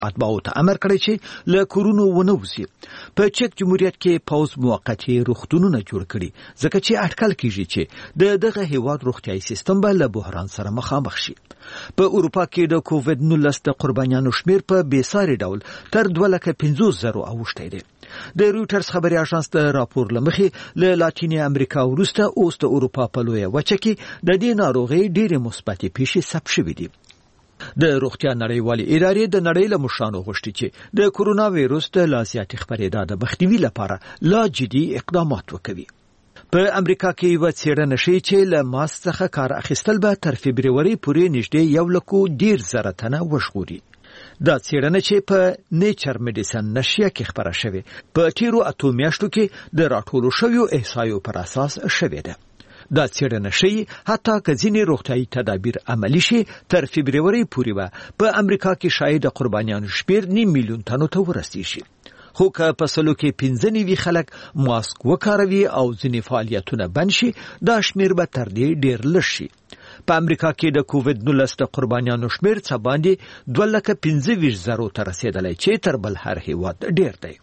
اتباعو ته امر کړی چې له کورونو ونه وځي. په چک جمهوریت کې پوز موقتی روغتونونه جوړ کړي ځکه چې اټکل کیږي چې دغه هیواد روغتیايي سیستم به له بحران سره مخامخ شي. په اروپا کې د کووډ-19 د قربانیانو شمیر په بیساري ډول تر 250,000 اوښتی دی. د رويټرز خبري اژانس د راپور لمخې له لاتینی امریکا وروسته اوس د اروپا په لویه وچه کې د دې ناروغي ډېرې مثبتې پیښې ثبت شوې دي. د روغتیا نړیوالې ادارې د نړۍ له مشرانو غوښتي چې د کورونا وایروس د لا زیاتې خپرېدا د مخنیوي لپاره لا جدي اقدامات وکړي. په امریکا کې یو څېړنه شوې چې له ماسک څخه کار اخیستل به تر فبروري پورې نږدې 1,10,000 تنه وژغوري. دا څېړنه چې په نیچر میډیسن نشریه کې خپره شوې په تیرو 8 میاشتو کې د راټولو شویو احصایو پر اساس شوې ده. دا څېړنه شي حتی که ځینې روغتیايي تدابیر عملي شي تر فبروري پورې به په امریکا کې شاید د قربانیانو شمیر 9 میلیون تنو ته ورسیږي. خو که په سلو کې 15 خلک ماسک وکاروي او ځینې فعالیتونه بند شي دا شمیر به تر دې ډیر لږ شي. په امریکا کې د کووډ-19 د قربانیانو شمیر څه باندې 2,25,000 ته رسیدلی چې تر بل هر هیواد ډیر دی.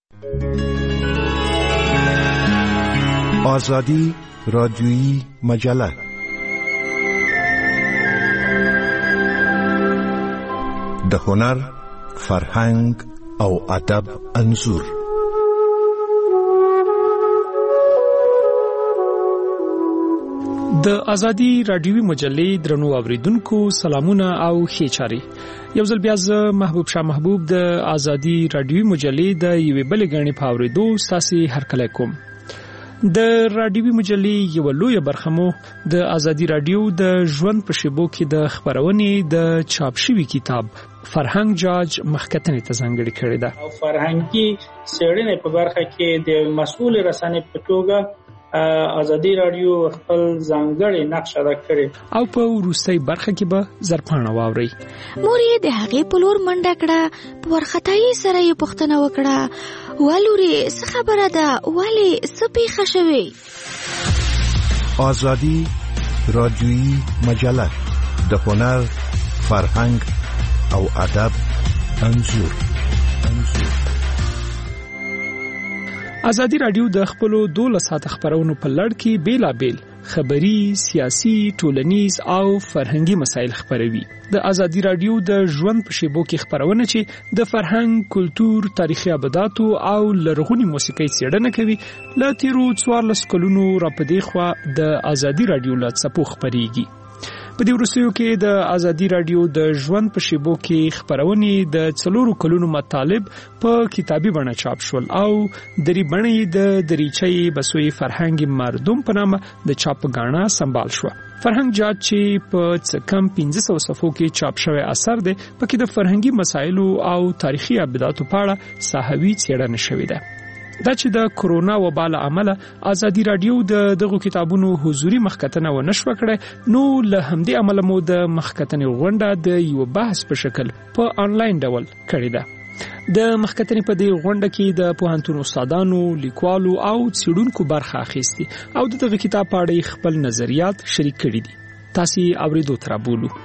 آزادی رادیویی مجله د هنر، فرهنګ او ادب انځور. د ازادي رادیوي مجلې درنو اوریدونکو سلامونه او ښه چاري. یو ځل بیا زه محبوب شاه محبوب د ازادي رادیوي مجلې د یوې بلې غړنې په اوریدو ساسي هرکلی کوم. د رادیوي مجلې یو لوی برخه مو د ازادي رادیو د ژوند په شیبو کې د خبرونې د چاپ شوی کتاب فرهنګ جاج مخکتنې ته ځانګړې کړې ده. او فرهنګي څېړنې په برخه کې د مسؤل رسنۍ په توګه ازادي رادیو خپل ځانګړی نقش ادا کړی. او په وروستۍ برخه کې به زرپاڼه واوري. مور یې د هغې په لور منډه کړه، په وارخطایي سره یې پوښتنه وکړه، والورې څه خبره ده، ولې څه پیښه شوې؟ آزادی رادیویی مجله د هنر، فرهنګ او ادب انځور. ازادي رادیو د خپل 12 ساعت خبرونو په لړ کې بیلابیل خبري، سیاسي، ټولنیز او فرهنګي مسایل خبروي. د ازادي رادیو د ژوند په شیبو کې خبرونه چې د فرهنګ، کلتور، تاریخي ابداتو او لرغونی موسیقي څېړنه کوي له تیرو 14 کلونو راپدې خوا د ازادي رادیو له څپو خبريږي. په دې وروستیو کې د ازادي رادیو د ژوند په شیبو کې خبرونې د 4 کلونو مطالب په کتابي بڼه چاپ شول او دری بڼې د دریچې بسوي فرهنګ مردم په نامه د چاپ غاڼه سمبال شو. فرهنګ جاج چې په کم 1500 صفحو کې چاپ شوی اثر دی، پکې د فرهنګي مسایلو او تاریخي ابداتو په اړه صحوي څېړنه شوې ده. دا چې د کرونا وبا له امله ازادي رادیو دغه کتابونو حضوري مخکتنه و نشو کړي، نو له همدې عمله مو د مخکتنې غونډه د یو بحث په شکل په انلاین ډول کړی ده. د مخکتنې په دې غونډه کې د پوهنتون استادانو، لیکوالو او څېړونکو برخه اخیستي او دغه کتاب په اړه خپل نظریات شریک کړي دي. تاسو اوریدو تر بولو.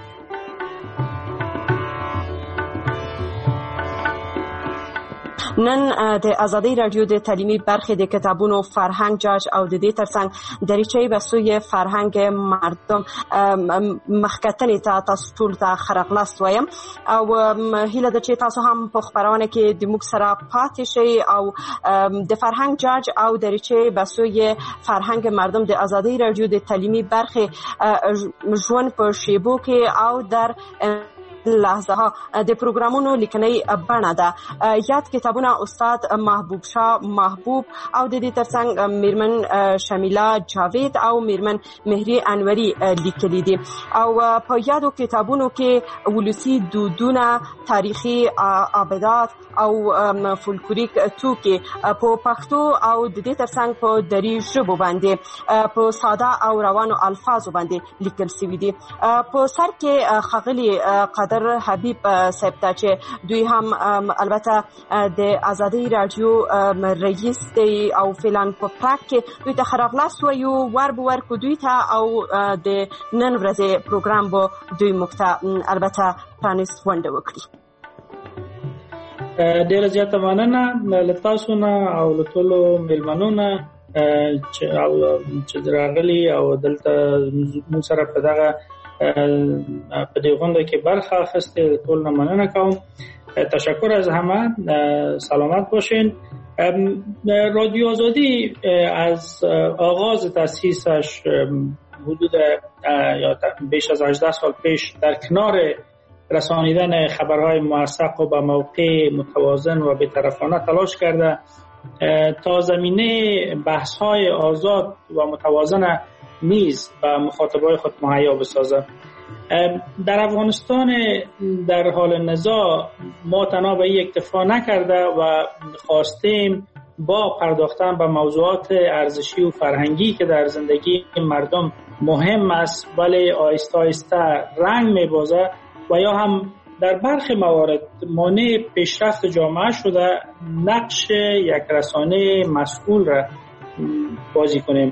نن د ازادي رادیو د تعلیمي برخې د کتابونو فرهنګ جاج او د دې ترڅنګ دریچې بسوی فرهنګ مردم مخکتنې ته تاسو ټول ته خرغلاست وایم او هیله ده چې تاسو هم په خبرونه کې د موږ سره پاتې شئ او د فرهنګ جاج او دریچې بسوی فرهنګ مردم د ازادي رادیو د تعلیمي برخې ژوند په شیبو کې او در لحظه ها د پروګرامونو لیکنۍ بڼه ده. یاد کتابونه استاد محبوب شاه محبوب او د دې ترڅنګ میرمن شمیله جاوید او میرمن مهری انوری لیکلي دي او په یادو کتابونو کې ولسی دودونه، تاریخي ابدات او فولکلوریک توکي په پښتو او د دې ترڅنګ په دری ژبه باندې په ساده او روانو الفاظو باندې لیکل شوی دي. په سر کې خغلی قدر حبیب صاحب ته چې دوی هم البته د ازادي رادیو رئیس دی او فلان په پاک کې دوی ته خرغلاست وایو ور کو دوی ته او د نن ورځې پروګرام به دوی مخته البته پرانیست ونډه وکړي. ډېر زیاته مننه له تاسو نه او له ټولو مېلمنو نه چې راغلي او دلته موږ سره په دغه په دې غونډه کې برخه اخیستې. ټول نه مننه کوم. تشکر از همه. سلامت باشین. رادیو آزادی از آغاز تأسیسش حدود یا بیش از 18 سال پیش در کنار رسانیدن خبرهای موثق و به موقع متوازن و بی‌طرفانه تلاش کرده تا زمینه بحث‌های آزاد و متوازن نیز به مخاطبای خود مهیا بسازد. در افغانستان در حال نزاع ما تنها به این اکتفا نکرده و خواستیم با پرداختن به موضوعات ارزشی و فرهنگی که در زندگی مردم مهم است ولی آهسته آهسته رنگ می‌بازد و یا هم در برخی موارد مانع پیشرفت جامعه شده نقش یک رسانه مسئول را بازی کنیم.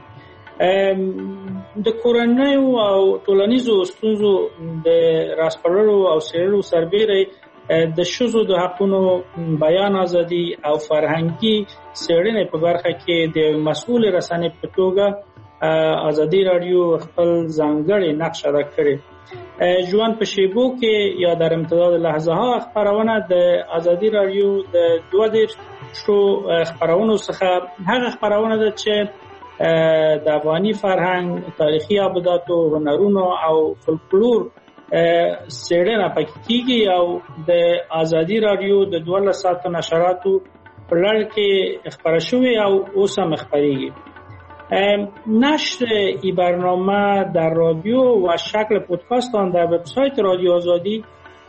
د کورنۍ او ټولنیزو ستونزو د راسپړلو او څېړلو سربېره د ښځو د حقونو، بیان ازادي او فرهنګي څېړنې په برخه کې د مسؤل رسنۍ په توګه ازادي رادیو خپل ځانګړی نقش ادا کړی. ژوند په شیبو کې یا در امتداد لحظه ها خبرونه د ازادي رادیو د 22 خبرونو څخه هغه خبرونه ده چې د افغاني فرهنګ، تاریخي ابدات او هنرونو او فولکلور څېړنه پکې کیږي او د ازادي رادیو د 12 ساعتو نشراتو په لړ کې خبره شوې او اوس هم خبرېږي. نشر این برنامه در رادیو و شکل پودکاست آن در وبسایت رادیو آزادی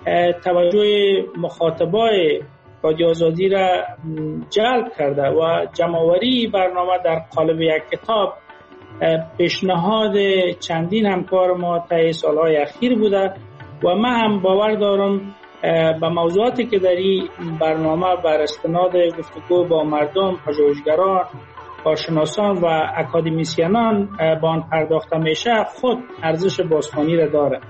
توجه مخاطبای رادیو آزادی را جلب کرده و جمع‌آوری برنامه در قالب یک کتاب پیشنهاد چندین همکار ما طی سالهای اخیر بوده و من هم باور دارم به موضوعاتی که در این برنامه بر استناد گفتگو با مردم، پژوهشگران، کارشناسان و اکادمیسیانان با آن پرداخته میشه خود ارزش بازخوانی را داره.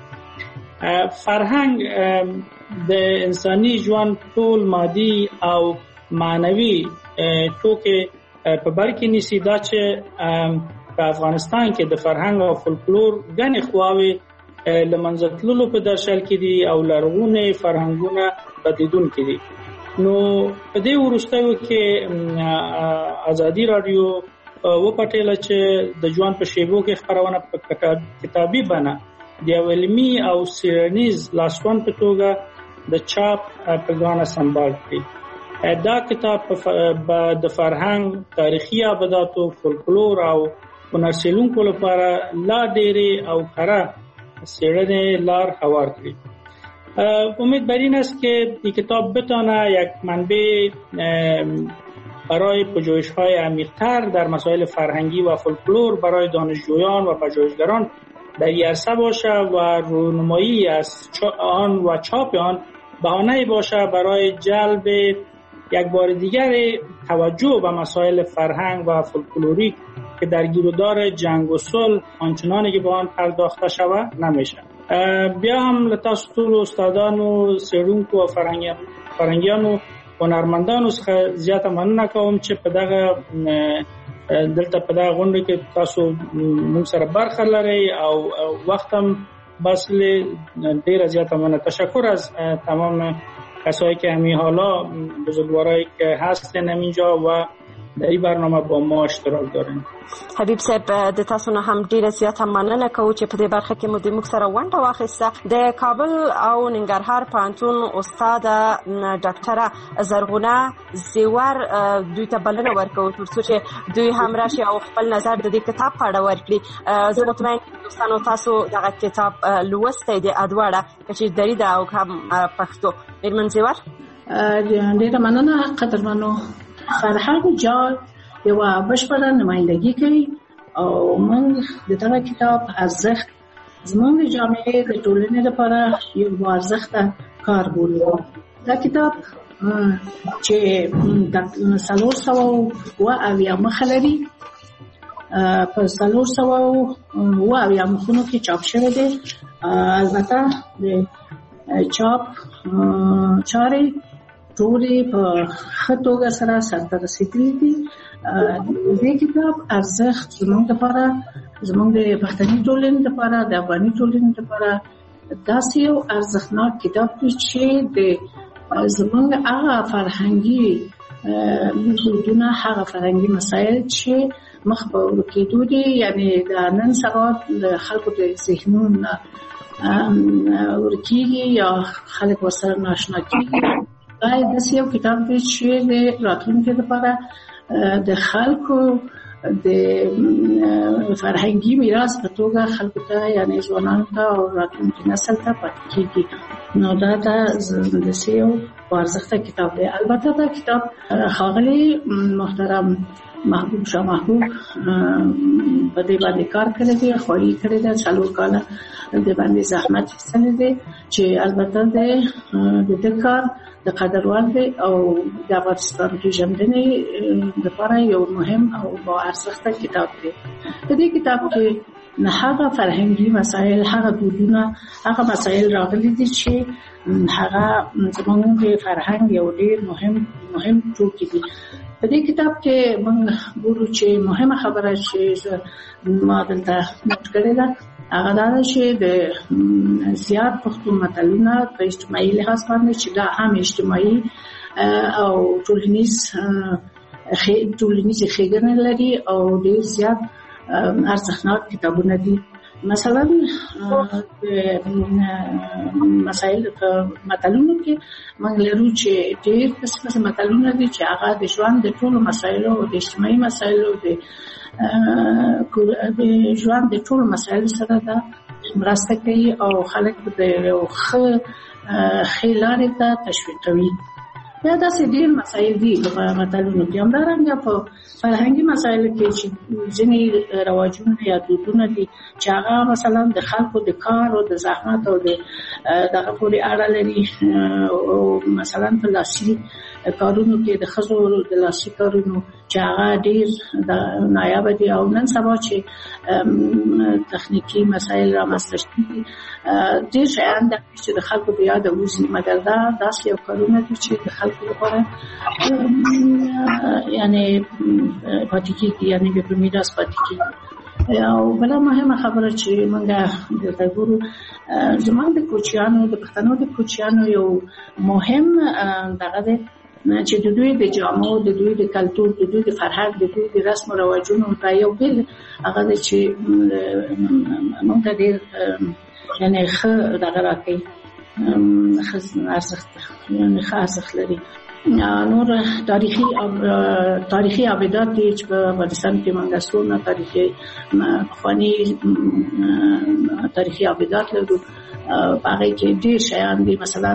فرهنگ د انساني ژوند ټول مادي او معنوي توکي په بر کې نیسي. دا چې په افغانستان کې د فرهنګ او فولکلور غني خواوي لمنځه تللو په درشل کې دي او لرغونې فرهنګونه بدلیدونکي دي. نو په دې وروستیو کې ازادي رادیو وپټیله چې د ژوند په شیبو کې خبرونه په کتابي بڼه د علمي او څېړنیز لاسوند په توګه د چاپ پیغام سمبال کړي. دا کتاب د فرهنګ، تاریخي ابداتو، فولکلور او هنر څېړونکو لپاره لا ډېرې او کره څېړنې لار هوار کړي. امید بر این است که این کتاب بتونه یک منبع برای پژوهش‌های عمیق‌تر در مسائل فرهنگی و فولکلور برای دانشجویان و پژوهشگران در این عرصه باشه و رونمایی از آن و چاپ آن بهانه‌ای باشه برای جلب یک بار دیگر توجه به مسائل فرهنگ و فولکلوری که در گیرودار جنگ و صلح آنچنانی که به آن پرداخته شود نمیشه. بیا هم لتاسو ټول استادانو، څېړونکو او فرهنګیانو، هنرمندانو څخه زیاته مننه کوم چې په دغه دلته په دغه غونډه کې تاسو موږ سره برخه لرئ او وخت هم بس ډیره زیاته مننه. تشکر از تمام کسایی که همین حالا بزرگوارایی که هستن همینجا و در این برنامه با ما اشتراک دارین. حبیب صاحب د تاسو نه هم ډیره زیاته مننه کوم چې په دې برخه کې مو د موږ سره ونډه واخیسته. د کابل او ننګرهار پوهنتون استاد ډاکټره زرغونه زیور دوی ته بلنه ورکوو ترڅو چې دوی هم راشي او خپل نظر د دې کتاب په اړه ورکړي. زه مطمئن دوستانو تاسو دغه کتاب لوستی دی ادواړه چې دری دا او هم پښتو. میرمن زیور ډیره مننه. قدرمنو فرهنګ جال یوه بشپړه نمایندګي کوي او موږ د دغه کتاب ارزښت زموږ د جامعې د ټولنې لپاره یو ارزښته کار بولو. دا کتاب چې د 400 مخه لري، په 400 مخونو کې چاپ شوی دی. البته د چاپ چارې ټولې په ښه توګه سره سرته رسېدلي دي. دې کتاب ارزښت زموږ لپاره، زموږ د پښتني ټولنې لپاره، د افغاني ټولنې لپاره داسې یو ارزښتناک کتاب دی چې د زموږ هغه فرهنګي دودونه، هغه فرهنګي مسایل چې مخ په ورکېدو دي، یعنې د نن سبا د خلکو د ذهنونو ورکېږي یا خلک ورسره ناشنا کېږي. دا داسې یو کتاب دی چې د راتلونکي لپاره د خلکو د فرهنګي میراث په توګه خلکو ته، یعنې ځوانانو ته او راتلونکي نسل ته پاتې کېږي. نو دا داسې یو ارزښته کتاب دی. البته دا کتاب ښاغلي محترم محبوب شاه محبوب په دې باندې کار کړی دی، خواري کړې ده، 4 کاله د باندې زحمت ایستلی دی، چې البته د دې کار د قدر وړ دی او د افغانستان پیژندنې لپاره یو مهم او با ارزښته کتاب دی. په دې کتاب کې هغه فرهنګي مسایل، هغه دودونه، هغه مسایل راغلي دي چې هغه زموږ د فرهنګ یو ډېر مهم ټوکي دي. په دې کتاب کې موږ ګورو چې مهمه خبره چې ما دلته نوٹ کړې ده هغه دا چې د زیات پښتو متلونه په اجتماعي لحاظ باندې چې دا هم اجتماعي او ټولنیز ښېګڼې لري او ډېر زیات ارزښتناک کتابونه دي. مثلا مسایل متلونو کې موږ لرو چې ډېر قسم متلونه دي چې هغه د ژوند د ټولو مسایلو او د اجتماعي مسایلو د ژوند د ټولو مسایلو سره دا مرسته کوي او خلک د یو ښې لارې ته تشویقوي. دا داسې ډېر مسایل دي په متلونو کې. همدارنګه په فرهنګي مسایلو کې چې ځینې رواجونه یا دودونه دي چې هغه مثلا د خلکو د کار او د زحمت او دغه پورې اړه لري. مثلا په لاسي کارونو کې د ښځو د لاسي کارونو چې هغه ډېر نایابه دي او نن سبا چې تخنیکي مسایل رامنځته شوي دي، ډېر شیان دي چې د خلکو په یاده وځي، مګر دا داسې یو کارونه دي چې د خلکو لپاره یعنې پاتې کېږي، یعنې بې په میراث پاتې کېږي. او بله مهمه خبره چې موږ دلته ګورو، زموږ د کوچیانو، د پښتنو د کوچیانو یو مهم دغه دی چې د دوی د جامو، د دوی د کلتور، د دوی د فرهنګ، د دوی د رسم او رواجونو دا یو بل هغه دی چې موږ ته ډېر یعنې ښه دغه راکوي، ښه ارزښت، یعنې ښه ارزښت لري. نور تاریخي ابدات دي چې په افغانستان کې موږ څونه پخواني تاریخي ابدات لرو. هغه کې ډېر شیان دي، مثلا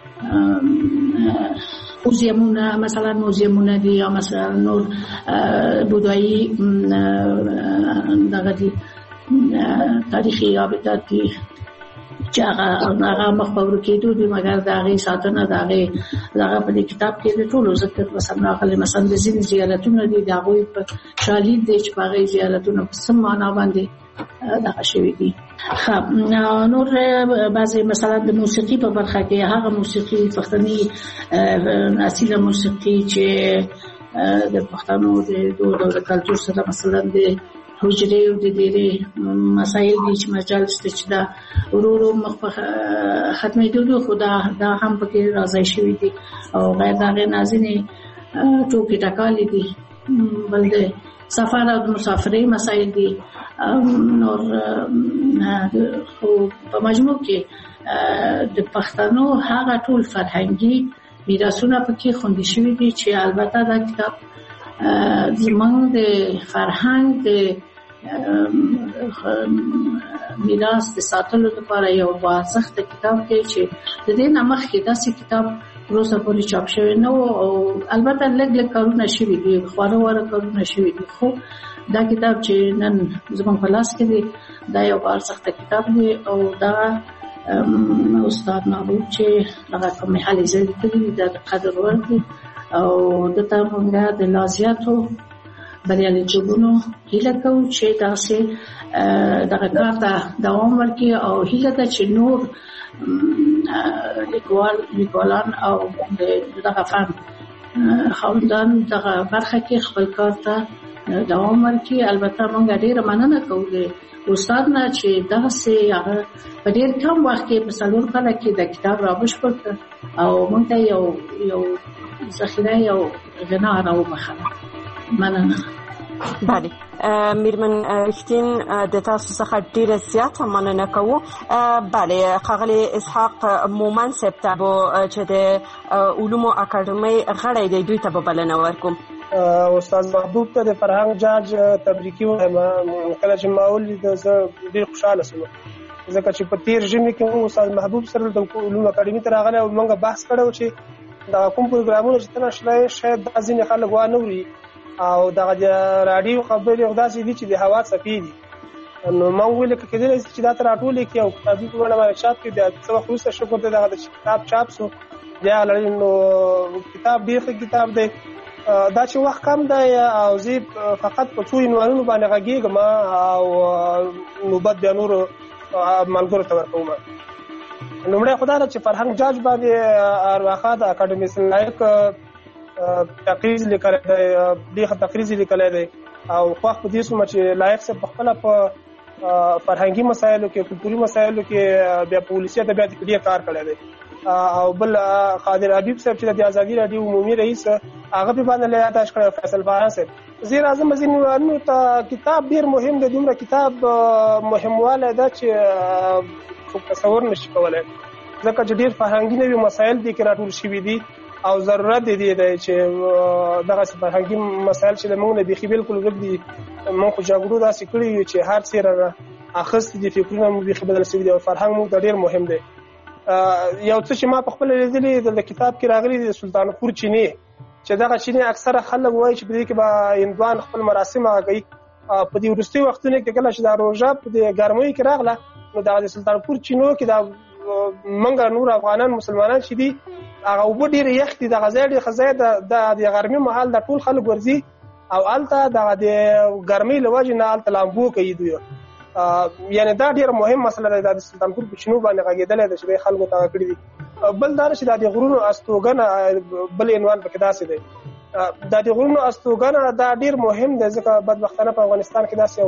موزیمونه دي یا مثلا نور بودایي دغه دي تاریخي ابدات دي چې هغه مخ په ورکېدو دي، مګر د هغې ساتنه د هغې په دې کتاب کې د ټولو ذکر مثلا راغلی. مثلا د ځینې زیارتونه دي د هغوی په شالید دی چې په هغې زیارتونه په څه معنا باندې دغه شوي دي. نور بعضې مثلا د موسیقي په برخه کې هغه موسیقي پښتني اصیله موسیقي چې د پښتنو د دود او د کلتور سره مثلا د حجرې او د ډېرې مسایل دي چې مجالس ته چې دا ورو ورو مخ په ختمېدو دي، خو دا هم پکې راځای شوي دي او غیر د هغې نه ځینې ټوکې ټکالې دي. بل د سفر او د مسافرۍ مسایل دي. نور خو په مجموع کې د پښتنو هغه ټول فرهنګي میراثونه پکې خوندي شوي دي چې البته دا کتاب زموږ د فرهنګ د میراث د ساتلو لپاره یو باارزښته کتاب دی چې د دې نه مخکې داسې کتاب وروسته پورې چاپ شوی نه و او البته لږ کارونه شوي دي، خواره واره کارونه شوي دي، خو دا کتاب چې نن زموږ په لاس کې دی دا یو باارزښته کتاب دی او دا استاد محبوب چې هغه کومې هلې ځلې کړي دا د قدر وړ دی او دته موږ د لا زیاتو بریالیتوبونو هیله کوو چې تاسو دغه کار ته دوام ورکړي او هیله ده چې نور لیکوالان او دغه فن خاوندان دغه برخه کې خپل کار ته دوام ورکړي. البته موږ ډېره مننه کوو استاد نه چې داسې هغه په ډېر کم وخت کې په 4 کال کې د کتاب رابشپړ کړ او موږ ته یو ذخیره یو غنا راوبخله. مننه. بله میرمن رښتین د تاسو څخه ډیره زیاته مننه کوو. بله ښاغلی اسحاق مومن صاحب ته چې د علومو اکاډمۍ غړی دی دوی ته به بلنه ورکوم. استاد محبوب ته د فرهنګ جاج تبریکي وایم. کله چې ما ولید زه ډېر خوشحاله شوم ځکه چې په تیر ژمي کې استاد محبوب سره د علومو اکاډمۍ ته راغلی او موږ بحث کړی چې دا کوم پروګرامونه چې تنشلای شاید دا ځینې خلک وانه وري او دغه رادیو خبرې او داسې دي چې د هوا څپې دي. نو ما ویل کېدلی چې دا تر ټولې کې او کتابي په بڼه باندې چاپ کړي د څه وخت وروسته شکر دی دغه کتاب چاپ شو بیا نو کتاب ډېر ښه کتاب دی. دا چې وخت کم دی او زه فقط په څو عنوانونو باندې غږېږم او نوبت بیا نورو ملګرو ته ورکوم. لومړی خو دا ده چې فرهنګ جاج باندې ارواښه د اکاډمیسن لایق تقریز لیکلی دی، ډېر ښه تقریز لیکلی دی او خوښ په دې شوم چې لایق صاحب پخپله په فرهنګي مسایلو کې کلتوري مسایلو کې بیا په ولسي ادبیات کې ډېر کار کړی دی. او بل قادر حبیب صاحب چې د ازادي راډیو عمومي رئیس هغه په باندې یاداش کړی فیصل باران صاحب. زه راځم ځینې نو ته کتاب ډېر مهم دی، دومره کتاب مهموالی ده چې څوک تصور نشي کولی ځکه چې ډېر فرهنګي نوي مسایل دې کې راټول شوي دي او ضرورت دې دی چې دغسې فرهنګي مسایل چې موږ نه بیخي بالکل ورک دي. موږ خو جګړو داسې کړي یو چې هر څه را اخیستي دي، فکرونه مو بیخي بدل شوي دي او فرهنګ موږ ته ډېر مهم دی. یو څه چې ما په خپله لیدلي د کتاب کې راغلي د سلطانپور چینې چې دغه چینې اکثره خلک وایي چې په دې کې به هندوان خپل مراسم هغه کوي. په دې وروستیو وختونو کې کله چې دا روژه په دې ګرمیو کې راغله نو دغه د سلطانپور چینو کې دا موږ نور افغانان مسلمانان چې دي هغه اوبه ډېرې یخ دي، دغه ځای ډېر ښه ځای د غرمې مهال د ټول خلک ورځي او هلته دغه د ګرمۍ له وجې نه هلته لامبو کوي دوی. یعنی دا ډېر مهم مسله ده د سلطانپور په چینو باندې غږېدلی ده چې دوی خلکو ته کړي دي. بل دا چې دا د غرونو استوګنه بل عنوان پکې داسې دی. دا د غرونو استوګنه دا ډېر مهم دی ځکه بدبختانه په افغانستان کې داسې یو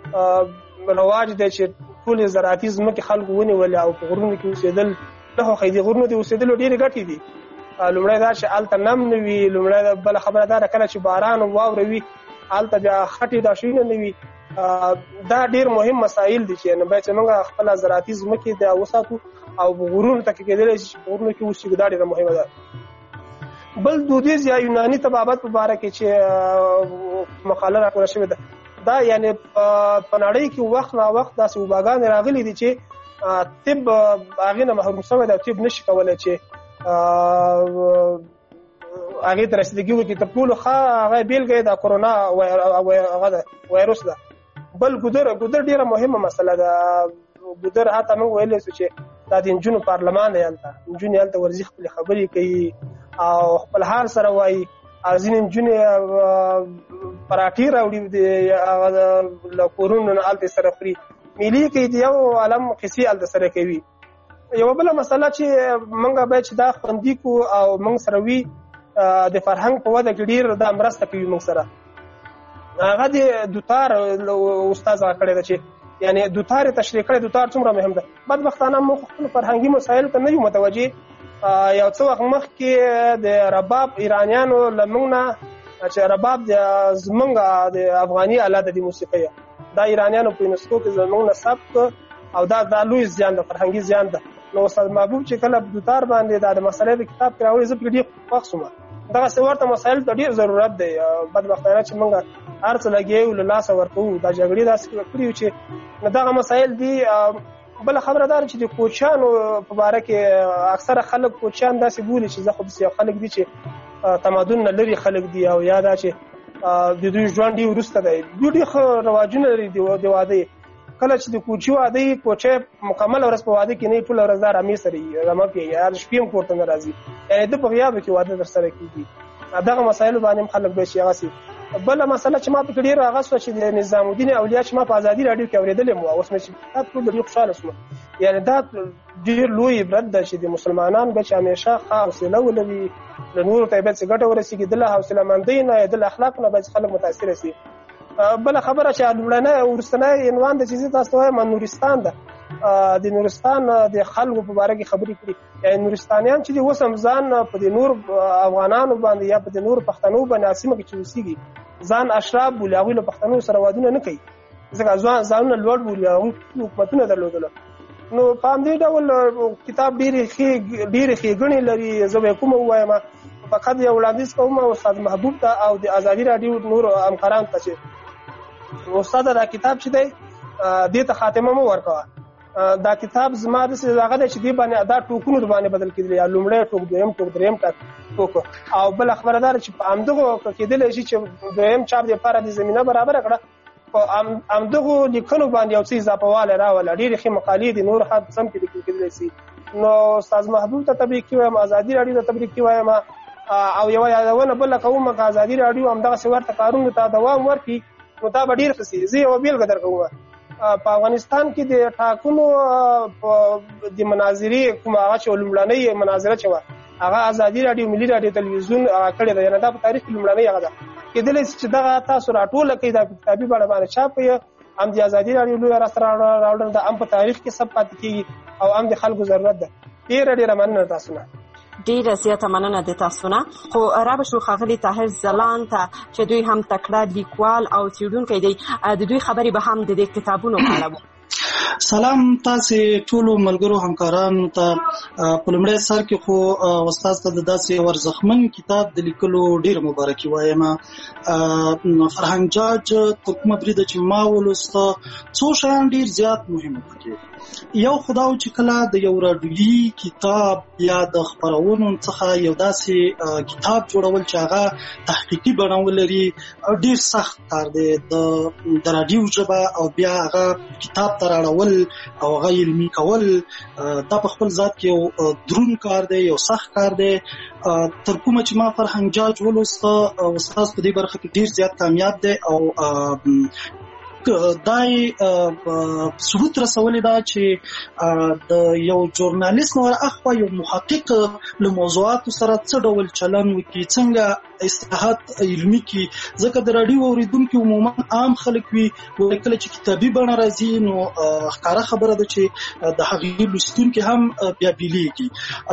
رواج دی چې ټولې زراعتي ځمکې خلکو ونیولې او په غرونو کې اوسېدل نه خوښوي. د غرونو د اوسېدلو ډېرې ګټې دي. لومړی دا چې هلته نم نه وي، لومړی بله خبره دا ده کله چې باران او واوره وي هلته بیا خټې دا شیونه نه وي. دا ډېر مهم مسایل دي چې باید چې موږ خپله زراعتي ځمکې د وساتو او غرونو ته کېدلی چې په غرونو کې اوسېږو دا ډېره مهمه ده. بل دودیز یا یوناني طبابت په باره کې چې مقاله راټوله شوې ده دا یعنی په نړۍ کې وخت نا وخت داسې وباګانې راغلي دي چې طب هغې نه محروم شوی دی او طب نشي کولی چې هغې ته رسیدګي وکړي. تر ټولو ښه هغه بېلګه یې د کورونا وایرس ده. بل ګودر ډېره مهمه مسله ده. ګودر حتی موږ ویلی شو چې دا د نجونو پارلمان دی، هلته نجونې هلته ورځي خپلې خبرې کوي او خپل حال سره وایي. ځینې نجونې پراټې راوړي له کورونو نه هلته سره خوري، مېلې کوي، د یو عالم قصې هلته سره کوي. یوه بله مسله چې موږ باید چې دا خوندي کړو او موږ سره وي د فرهنګ په وده کې ډېر دا مرسته کوي موږ سره. هغه د دوتار استاد هغه کړی ده چې یعنی دوتار یې تشریح کړی. دوتار څومره مهم ده. بدبختانه موږ خپلو فرهنګي مسایلو ته نه یو متوجه. یو څه وخت مخکې د رباب ایرانیانو له موږ نه چې رباب زموږ د افغاني آله ده د موسیقۍ دا ایرانیانو په یونسکو کې زموږ نه ثبت او دا لوی زیان ده، فرهنګي زیان ده. نو استاد محبوب چې کله دوتار باندې دا د مسلې په کتاب کې راوړي زه پرې ډېر خوښ شوم. دغسې ورته مسایلو ته ډېر ضرورت دی. بدبختانه چې موږ هر څه لګیو له لاسه ورکوو، دا جګړې داسې کړي یو چې دغه مسایل دي. بله خبره دا چې د کوچیانو په باره کې اکثره خلک کوچیان داسې بولي چې زه خو داسې خلک دي چې تمدن نه لرې خلک دي او یا دا چې د دوی ژوند ډېر وروسته دی. دوی ډېر ښه رواجونه لري د واده. کله چې د کوچي واده وي کوچی مکمل ورځ په واده کې نه ټوله ورځ دا رمې سره وي، رمه کوي، هر شپې هم کور ته نه راځي. یعنې ده په غیابو کې واده در سره کېږي. دغه مسایلو باندې هم خلک باید چې هغسې بل مسله چې ما په ډیر هغه سوچ چې نظام الدین اولیاء چې ما په ازادي رادیو کې اوریدلې مو اوس مې چې ټول ډیر خوشاله شوم. یعنی دا ډیر لوی عبرت ده چې د مسلمانانو به همیشه حوصله ولري د نور ته به څه ګټه ورسیږي، د حوصله مندۍ نه د اخلاق نه به خلک متاثر شي. بل خبره چې لومړنۍ ورستنه عنوان د چیزې تاسو ته وایم نورستان ده. د نورستان د خلکو په اړه کې خبرې کړي، یعنی نورستانیان چې اوس هم ځان په د نور افغانانو باندې یا په د نور پښتنو باندې اسمه کې چې وسیږي ځان اشراف بولي، هغوی له پښتنو سره وادونه نه کوي ځکه ځانونه لوړ بولي، هغوی حکومتونه درلودله. نو په همدې ډول کتاب ډېرې ښېګڼې لري. زه به کومه ووایم فقط یو وړاندیز کوم استاد محبوب ته او د ازادي راډیو نور همکارانو ته چې استاد دا کتاب چې دی دې ته خاتمه مه ورکوه. دا کتاب زما داسې هغه دی چې دې باندې دا ټوکونه باندې بدل کېدلي، یا لومړی ټوک، دویم ټوک، دریم ټوک. او بل خبره دا چې په همدغو کېدلی شي چې دویم چاپ دپاره د زمینه برابره کړه، په همدغو لیکنو باندې یو څه اضافه والی راوله، ډېرې ښې مقالې دي نور حد سم کې لیکل کېدلی شي. نو استاد محبوب ته تبریکي وایم، ازادي راډیو ته تبریکي وایم. او یوه یادونه بله کوم که ازادي راډیو همدغسې ورته کارونو ته دوام ورکړي نو دا به ډېر ښه شي. زه یوه بېلګه درکوم. په افغانستان کې د ټاکنو د مناظرې کومه هغه چې لومړنۍ مناظره چې وه هغه ازادي راډیو ملي راډیو تلویزیون کړې ده، یعنې دا په تاریخ کې لومړنۍ هغه ده. کېدلی شي چې دغه تاسو راټوله کړئ، دا په کتابي بڼه باندې چاپ کړئ، هم د ازادي راډیو لویه راسته راوړنه ده، هم په تاریخ کې ثبت پاتې کېږي او هم د خلکو ضرورت ده. ډېره مننه تاسو نه. ډیره زیاته مننه د تاسو نه. خو رابه شو ښاغلي طاهر ځلاند ته چې دوی هم تکړه لیکوال او څېړونکی دی، د دوی خبرې به هم د دې کتابونو په اړه وو. سلام تاسې ټولو ملګرو همکارانو ته. په لومړی سر کې خو استاد ته د داسې ورزښمن کتاب د لیکلو ډېره مبارکي وایم. فرهنګ جاج تر کومه بریده چې ما ولوسته څو شیان ډېر زیات مهم پکې. یو خدا و چې کله د یو راډیویي کتاب یا د خپرونو څخه یو داسې کتاب جوړول چې هغه تحقیقي بڼه ولري ډېر سخت کار دی. د راډیو ژبه او بیا هغه کتاب ته راړول او هغه علمي کول دا په خپل ذات کې یو دروند کار دی، یو سخت کار دی. تر کومه چې ما فرهنګ جاج ولوسته استاد په دې برخه کې ډېر زیات کامیاب دی او دای ثبوت رسولې ده چې د یو ژورنالیست نور اخوا یو محقق له موضوعاتو سره څه ډول چلن وکړي، څنګه اصلاحات علمي کړي. ځکه د راډیو اوریدونکي عموما عام خلک وي، کله چې کتابي بڼه راځي نو ښکاره خبره ده چې د هغې لوستونکي هم بیا بیلېږي.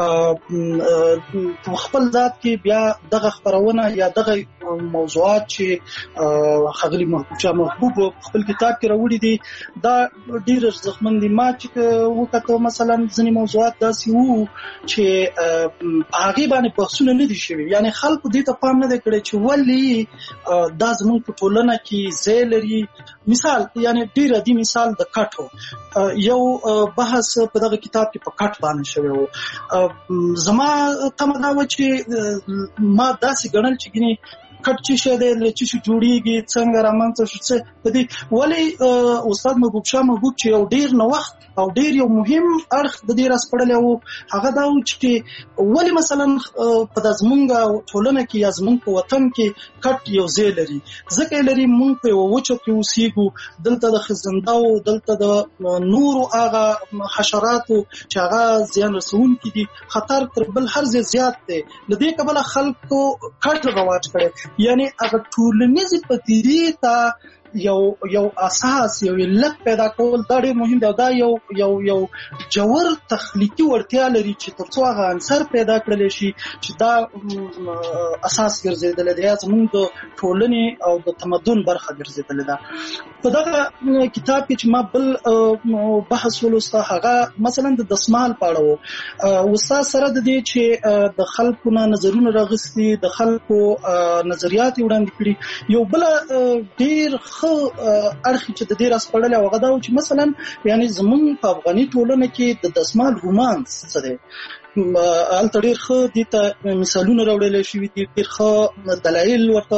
په خپل ذات کې بیا دغه خپرونه یا دغه موضوعات چې ښاغلي محبوب خپل کتاب کې راوړي دي دا ډېر ارزښتمن دي. ما چې وکتو مثلا ځینې موضوعات داسې وو چې هغې باندې بحثونه نه دي شوي، یعنی خلکو دې ته پام نه دی کړی چې ولې دا زموږ په ټولنه کې ځای لري. مثال یعنی ډېر عادي مثال د کټو یو بحث په دغه کتاب کې په کټ باندې شوی و. زما تمه دا وه چې ما داسې ګڼل چې ګینې کټ چې شی دی له چې جوړیږي څنګه رامنځته شو څه په دې ولې استاد محبوب شاه محبوب چې یو ډېر نوښت او ډېر یو مهم اړخ د دې راسپړلی و هغه دا و چې ولې مثلا په دا زمونږ ټولنه کې یا زمونږ په وطن کې کټ یو ځای لري. ځکه یې لري مونږ په یوه وچه کې اوسېږو، دلته د خزندهو دلته د نورو هغه حشراتو چې هغه زیان رسوونکي دي خطر تر بل هر ځای زیات دی. له دې کبله خلکو کټ رواج کړی، یعنی هغه ټولنیزې پدیدې ته یو اساس یو علت پیدا کول دا ډېر مهم دی. دا یو جوور تخلیقي وړتیا لري چې تر څو هغه عنصر پیدا کړلی شي چې دا اساس ګرځېدلی دی یا زموږ د ټولنې او د تمدن برخه ګرځېدلی ده. په دغه کتاب کې چې ما بل بحث ولوسته هغه مثلا د دسمال په اړه و. استاد سره د دې چې د خلکو نه نظرونه راغستي، د خلکو نظریات وړاندې کړي، یو بله ډېر اړخ چې د دې راسپړلی هغه دا و چې مثلا یعنی زمونږ په افغاني ټولنه کې د دسمال رومانس څه دی. الته ډېر ښه دي ته مثالونه راوړل شوي دي، ډېر ښه دلایل ورته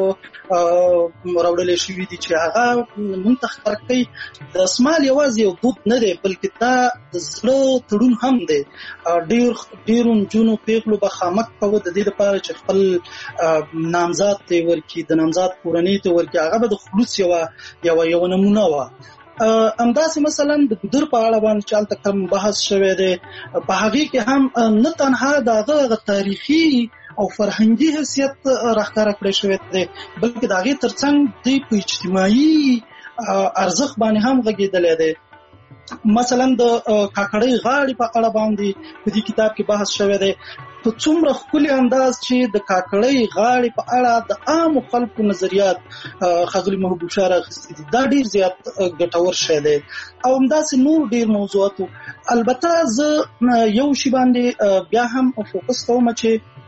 راوړل شوي دي چې هغه مونږ ته ښکاره کوي د اسمال یوازې یو دود نه دی بلکې دا د زړه تړون هم دی. ډېرو نجونو پیغلو به خامک کوه د دې لپاره چې خپل نامزاد ته ورکړي، د نامزاد کورنۍ ته ورکړي، هغه به د خلوص یوه نمونه وه. همداسې مثلا د ګودر په اړه باندې چې هلته کوم بحث شوی دی په هغې کې هم نه تنها د هغه تاریخي او فرهنګي حیثیت راښکاره کړی شوی دی بلکې د هغې ترڅنګ دوی په اجتماعي ارزښت باندې هم غږېدلی دی. مثلا د کاکړۍ غاړې په اړه باندې په دې کتاب کې بحث شوی دی په څومره ښکلي انداز چې د کاکړۍ غاړې په اړه د عامو خلکو نظریات ښاغلي محبوب شاه راخیستي دي. دا ډېر زیات ګټور شی دی او همداسې نور ډېر موضوعاتو. البته زه یو شي باندې بیا هم فوکس کوم چې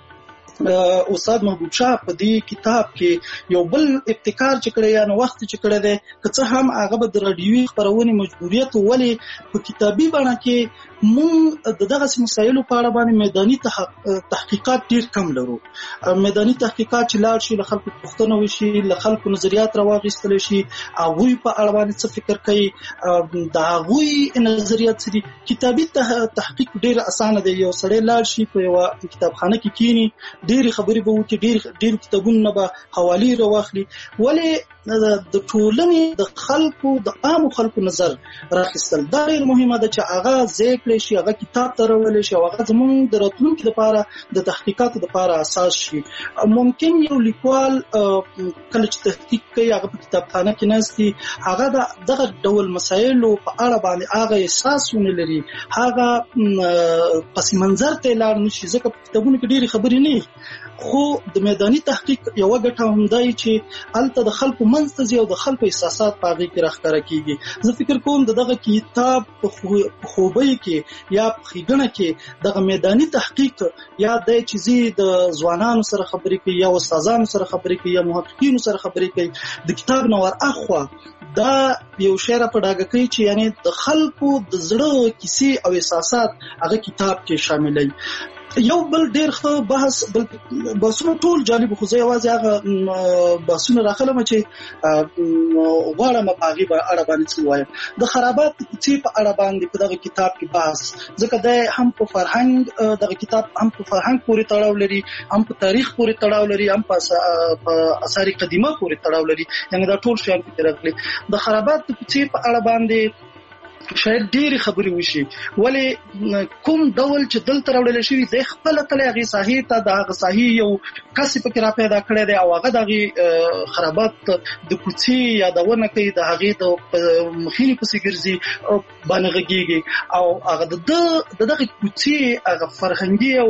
استاد محبوب شاه په دې کتاب کې یو بل ابتکار چې کړی یا نو وخت چې کړی دی که څه هم هغه به د راډیوي خپرونې مجبوریت ولې په کتابي بڼه کې مونږ د دغسې مسایلو په اړه باندې میداني تحقیقات ډېر کم لرو. میداني تحقیقات چې لاړ شي له خلکو پوښتنه وشي، له خلکو نظریات راواخیستلی شي، هغوی په اړه باندې څه فکر کوي، د هغوی نظریات څه دي. کتابي تحقیق ډېر اسانه دی، یو سړی لاړ شي په یوه کتابخانه کې کینی ډېرې خبرې به وکړي، ډېرو کتابونو به حوالې راواخلي، ولې د ټولنې د خلکو د عامو خلکو نظر راخیستل دا ډېر مهمه ده چې هغه ځای کړی شي، هغه کتاب ته راوړلی شي او هغه زموږ د راتلونکي لپاره د تحقیقاتو لپاره اساس شي. ممکن یو لیکوال کله چې تحقیق کوي هغه په کتابخانه کې ناست وي، هغه دغه ډول مسایلو په اړه باندې هغه احساس ونه لري، هغه پس منظر ته لاړ نه شي ځکه په کتابونو کې ډېرې خبرې نه وي. خو د میداني تحقیق یوه ګټه هم دی چې هلته د خلکو منځ ته ځي او د خلکو احساسات په هغې کې راښکاره کېږي. زه فکر کوم د دغه کتاب په خوبۍ کې یا په ښېګڼه کې دغه میداني تحقیق یا دی چې ځي د ځوانانو سره خبرې کوي یا استادانو سره خبرې کوي یا محققینو سره خبرې کوي، د کتاب نه ور اخوا دا یو شی را په ډاګه کوي چې یعنې د خلکو د زړه کیسې او احساسات هغه کتاب کې شاملوي. یو بل ډېر ښه بحثونه ټول جالب، خو زه یوازې هغه بحثونه راخلم چې غواړم په هغې اړه باندې څه ووایم. د خرابات کوڅې په اړه باندې په دغه کتاب کې بحث، ځکه دی هم په فرهنګ دغه کتاب هم په فرهنګ پورې تړاو لري، هم په تاریخ پورې تړاو لري، هم په آثار قدیمه پورې تړاو لري، یعنې دا ټول شیان پکې راغلي. د خرابات کوڅې په اړه باندې شاید ډېرې خبرې وشي، ولې کوم ډول چې دلته راوړل شوي دی خپله تلی هغې ساحې ته د هغه ساحې یو کس یې پکې راپیدا کړی دی او هغه د هغې خرابات د کوڅې یادونه کوي، د هغې د مخینې پسې ګرځي باندې غږېږي او هغه د دغې کوڅې هغه فرهنګي او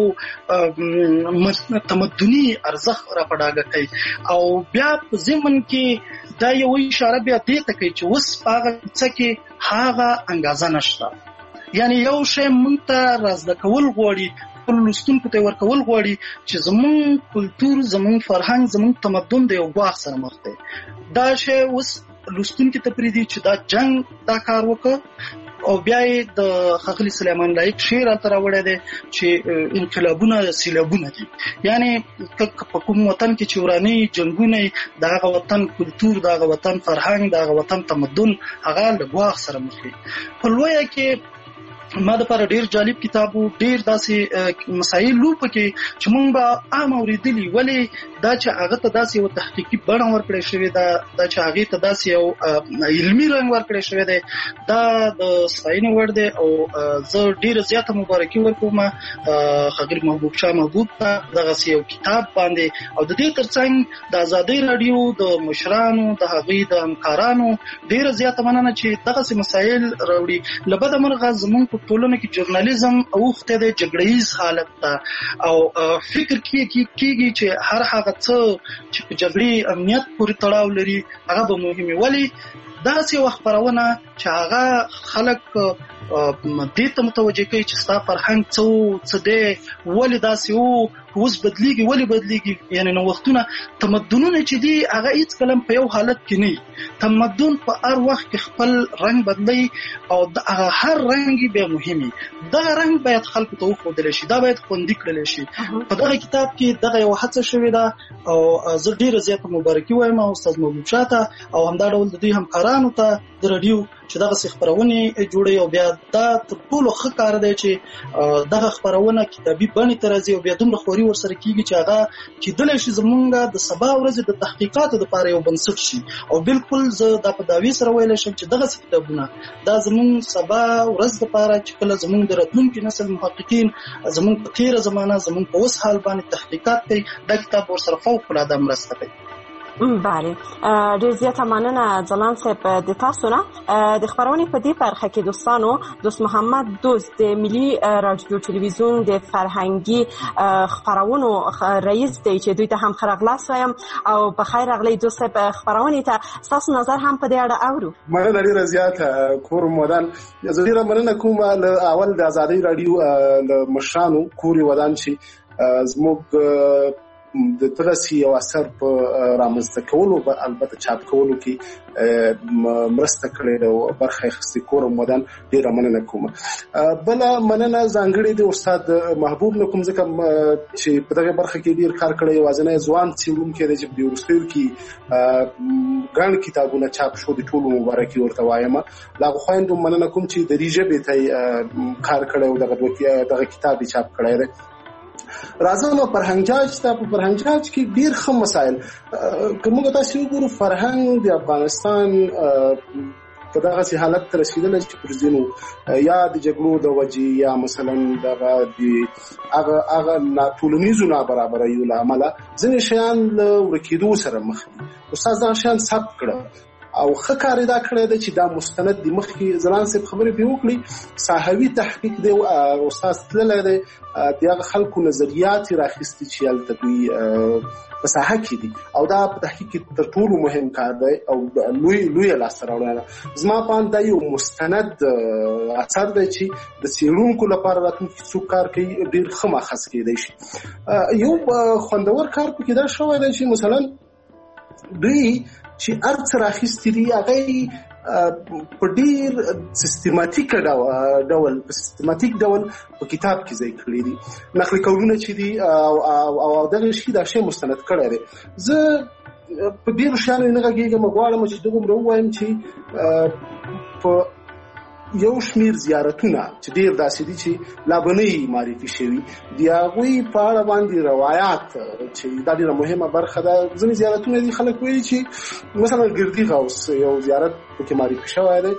تمدني ارزښت را په ډاګه کوي او بیا په ضمن کې دا یو اشاره بیا دې ته کوي چې اوس په هغه کوڅه کې هغه انګازه نشته. یعنی یو شی مونږ ته رازده کول غواړي، خپلو لوستونکو ته ورکول غواړي چې زمونږ کلتور، زمونږ فرهنګ، زمونږ تمدن د یو ګواښ سره مخ دی. دا شی اوس لوستونکي ته پرېږدي چې دا جنګ دا کار وکړ او بیا یې د ښاغلي سلیمان لایق شعر هلته راوړی دی چې انقلابونه سیلابونه دي. یعنې په کوم وطن کې چې ورانې جنګونه د هغه وطن کلتور، د هغه وطن فرهنګ، د هغه وطن تمدن هغه له ګواښ سره مخ وي. په لویه کې ما دپاره ډېر جالب کتاب و، ډېر داسې مسایل و پکې چې مونږ به عام اورېدلي، ولې دا چې هغه ته داسې یوه تحقیقي بڼه ورکړی شوې ده، دا چې هغې ته داسې یو علمي رنګ ورکړی شوی دی، دا د ستاینې وړ دی او زه ډېره زیاته مبارکي ورکوم ښاغلي محبوب شاه محبوب ته دغسې یو کتاب باندې او د دې ترڅنګ د ازادۍ راډیو د مشرانو، د هغوی د همکارانو ډېره زیاته مننه چې دغسې مسایل راوړي. له بده مرغه زموږ په ټولنه کې ژورنالیزم اوښتی دی جګړهیز حالت ته او فکر کېږي چې هر هغه څه چې په جګړې امنیت پورې تړاو لري هغه به مهم وي، ولې داسې یوه خپرونه چې هغه خلک دې ته متوجه کوي چې ستا فرهنګ څه دی، ولې داسې و اوس بدلیږي ولې بدلیږي یعنی نو وختونه تمدنونه چې دي هغه هیڅ کلم په یو حالت کې نه تمدن په هر وخت کې خپل رنگ بدلی او هر رنگ به مهمي دا رنگ باید خلکو ته وښودل شي دا باید خوندي کړل شي په دغه کتاب کې دغه یو هڅه شوې ده او زه ډیره زیاته مبارکي وایم استاد محبوب شاته او همدا ډول د دوی همکارانو ته د رادیو چې دغه خبرونه جوړي او بیا دا ټول ښه کار دی چې دغه خبرونه کتابي باندې ترازی او بیا دومره خوري ورسره کیږي چې هغه کېدل شي زمونږ د سبا ورځې د تحقیقاتو لپاره یو بنسټ شي او بالکل زه دا په داوی سره ویل شم چې دغه کتابونه دا زمونږ سبا ورځ لپاره چې کله زمونږ د راتلونکي نسل محققین زمونږ په تیره زمانه زمونږ په اوس حال باندې تحقیقات کوي دا کتاب ورسره فوق العاده مرسته کوي. بله ډیر زیاته مننه ځلان صاحب د تاسو نه د خبرونې په دې برخه کې دوستانو دوست محمد دوست د ملي رادیو تلویزیون د فرهنګي خبرونو رئیس دی چې دوی ته هم خراغلاس وایم او په خیر راغلی دوست صاحب خبرونې ته تاسو نظر هم په دې اړه اورو. مننه ډیره زیاته کور مودان زه ډیره مننه کوم اول د آزادۍ رادیو له مشرانو کوري ودان شي زموږ د ترسي او اثر په رامنځته کولو البته چاپ کولو کې مرسته کړې او برخه اخیستې کور مودان ډیره مننه کوم. بل مننه ځانګړې د استاد محبوب نکوم ځکه چې په دغه برخه کې ډیر کار کړی وازنه ځوان څېړونکي د چې د ورستیل کې ګڼ کتابونه چاپ شو د ټولو مبارکي ورته وایم لا خويندو مننه کوم چې د ریجه به ته کار کړی او دغه کتاب چاپ کړی دی. راځم فرهنګجاج ته په فرهنګجاج کې ډیر ښه مسائل کومه تاسو وګورو فرهنګ د افغانستان په دغه حالت ته رسیدل چې پر ځینو یا د جګړو د وجې یا مثلا دغه د هغه ټولنیزو نابرابرۍ له امله ځینې شیان له ورکېدو سره مخ دي. استاد دا شیان ثبت کړه او ښه کار دا کړی دی چې دا مستند دی مخکې ځلان صاحب خبرې پرې وکړي صحوي تحقیق دی استاد تللی دی د هغه خلکو نظریات یې راخیستي چې هلته دوی په ساحه کې دي او دا په تحقیق کې تر ټولو مهم کار دی او لویه لاسته راوړنه ده. زما په اند دا یو مستند اثر دی چې د څېړونکو لپاره راتلونکي څوک کار کوي ډېر ښه ماخذ کېدی شي. یو خوندور کار پکې دا شوی دی چې مثلا دوی چې ارڅ راخیستي دي هغه په ډیر سیستماتیک ډول په کتاب کې ځای کړی دي نقل قولونه چې دي او دغه شی دا شی مستند کړی دی. زه په ډیرو شیانو نه غږیږم غواړم چې دومره ووایم چې په یو شمیر زیارتونه چې ډیر داسې دي چې لا بنې معرفي شوي د هغوی په اړه باندې روایات چې دا ډیره مهمه برخه ده. ځینې زیارتونه دي خلک وایي چې مثلا ګردي غوث یو زیارت پکې معرفي شوی دی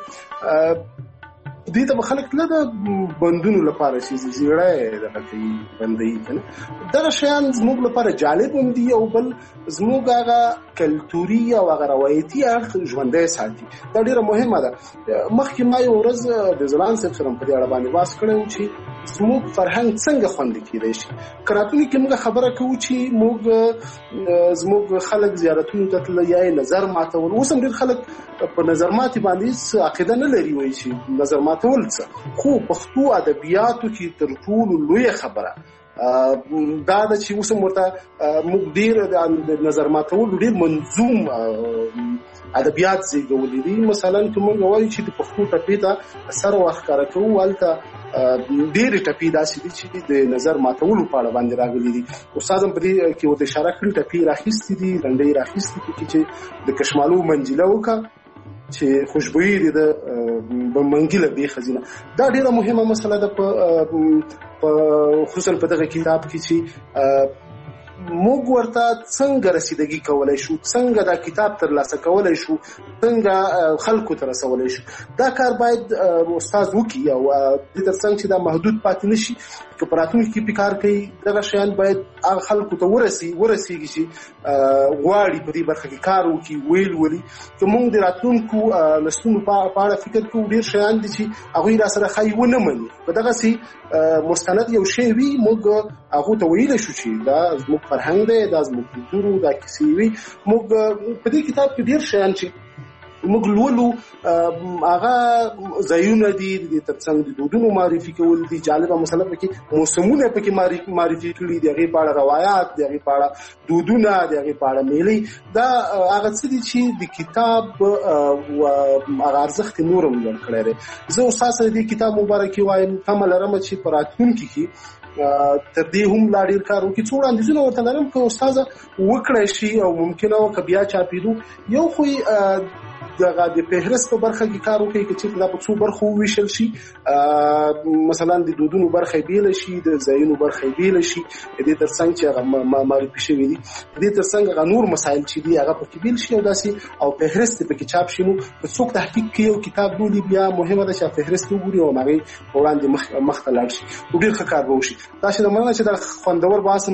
دې ته خلک تله د بندونو لپاره چې زیړه دغه کوي بندي کنه دا شیان زموږ لپاره جالب هم دي او بل زموږ هغه کلتوري او هغه روایتي اړخ ژوندی ساتي دا ډیره مهمه ده. مخکې ما یو ورځ د ځلان صاحب سره په دې اړه باندې بحث کړی چې زموږ فرهنګ څنګه خوندي کېدای شي. کراتونی کې موږ خبره کوو چې موږ زموږ خلک زیارتونو ته تلل یا نظر ماتول اوس هم ډېر خلک په نظر ماتي باندې عقیده نه لري وایي چې نظر ماتول څه خو پښتو ادبیاتو کې تر ټولو لویه خبره دا د چې اوس ورته موږ ډېر د نظر ماتول ډېر منظوم ادبیات زیږولي دي. مثلا کوم غواړي چې د پښتو ټپې ته سر وښکاره کوو هلته ډېرې ټپې داسې دي چې د نظر ماتولو په اړه باندې راغلي دي. استاد هم په دې کې ورته اشاره کړې ټپې راخیستې دي لنډۍ راخیستې دي چې د کشمالو منجله وکړه چې خوشبويي دي د منګله به خزینه دا ډیره مهمه مسله ده په خصوصا په دغه کتاب کې چې موږ ورته څنګه رسیدګي کولای شو څنګه دا کتاب ترلاسه کولای شو څنګه خلکو ته رسولای شو دا کار باید استاد وکړي او د ترڅنګ چې دا محدود پاتې نشي که پراتونکو کې کار کوي دغه شیان باید هغه خلکو ته ورسیږي چې غواړي په دې برخه کې کار وکړي ویل ولي که موږ د راتلونکو نسلونو په اړه فکر کوو ډېر شیان دي چې هغوی را سره ښایي ونه مني په دغسې مستند یو شی وي موږ هغو ته ویلی شو چې دا زموږ فرهنګ دی دا زموږ کلتور دا کیسې وي موږ په دې کتاب کې ډېر شیان چې موږ لولو هغه ځایونه دي د ترڅنګ د دودونو معرفي کول دي. جالبه مسله پکې موسمونه پکې معرفي کړي دي، هغه په اړه روایت دي، هغه په اړه دودونه دي، هغه په اړه میلې. دا هغه څه دي چې د کتاب او هغه ارزښت نورم لوړ کړی دی. زه اوس سره د کتاب مبارکي وایم تمه لرم چې په راتلونکي کې تر دې هم لا ډیر کار وکړي. څو وړاندیزونه ورته لرم که استاد وکړای شي او ممکنه و که بیا چاپېدو یو خو دغه د فهرست په برخه کې کار وکړي چې دا په څو برخو وویشل شي. مثلا د دودونو برخه بیل شي، د ځایونو برخه بیل شي، د دې ترڅنګ چې هغه معرفي شوي دي، د دې ترڅنګ هغه نور مسایل چې دي هغه پکې بیل شي او داسې او فهرست پکې چاپ شي. نو که څوک تحقیق کوي او کتاب لولي بیا مهمه ده چې فهرست وګوري او هغه وړاندې مخ ته لاړ شي. ډېر ښه کار به وشي. تاسو د مننه چې دا خوندور بحث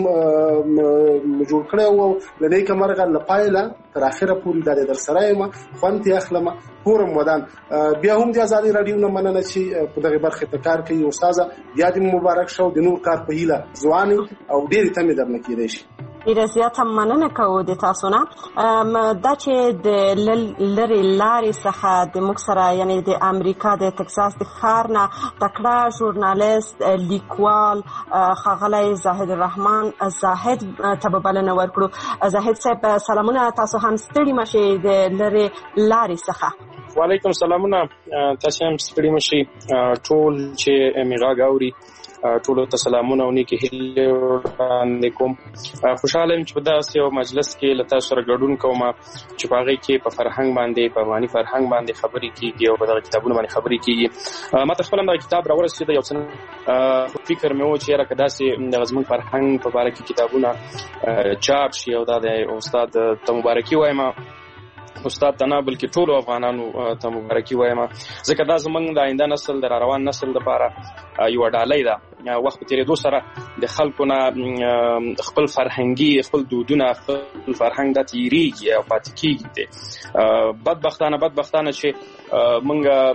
جوړ کړی او لدې کمرغه لپایله تر اخره پورې د در سره یم خوند اخلم. پورم ودان بیا هم د آزادي رادیو نه مننه چې په دغه برخه ته کار کوي. استاد بیا د مبارک شو د نور کار په هیله ځواني او ډېر تمه درنه کېدای شي. ډیره زیاته مننه کوو د تاسو نه. دا چې د لری لارې څخه د موږ سره یعنی د امریکا د ټکساس د ښار نه تکړه ژورنالیست لیکوال ښاغلی زاهد الرحمن زاهد ته به بلنه ورکړو. زاهد صاحب سلامونه، تاسو هم ستړي مشئ د لری لارې څخه. وعلیکم سلامونه، تاسو هم ستړي مشئ. ټول چې میغا اوري ټولو ته سلامونه او نیکی هیلې وړاندې کوم. خوشاله یم چې په داسې یو مجلس کې له تاسو سره ګډون کوم چې په هغې کې په فرهنګ باندې، په افغاني فرهنګ باندې خبرې کېږي او په دغه کتابونو باندې خبرې کېږي. ما ته خپل هم دغه کتاب راورسېده، یو څه فکر مې و چې یاره که داسې دغه زموږ فرهنګ په باره کې کتابونه چاپ شي او دا د استاد ته مبارکي وایم، استاد ته نه بلکې ټولو افغانانو ته مبارکي وایم، ځکه دا زموږ د آینده نسل د راروان نسل لپاره یوه ډالۍ ده. وخت په تېرېدو سره د خلکو نه خپل فرهنګي، خپل دودونه، خپل فرهنګ دا تېرېږي او پاتې کېږي. بدبختانه چې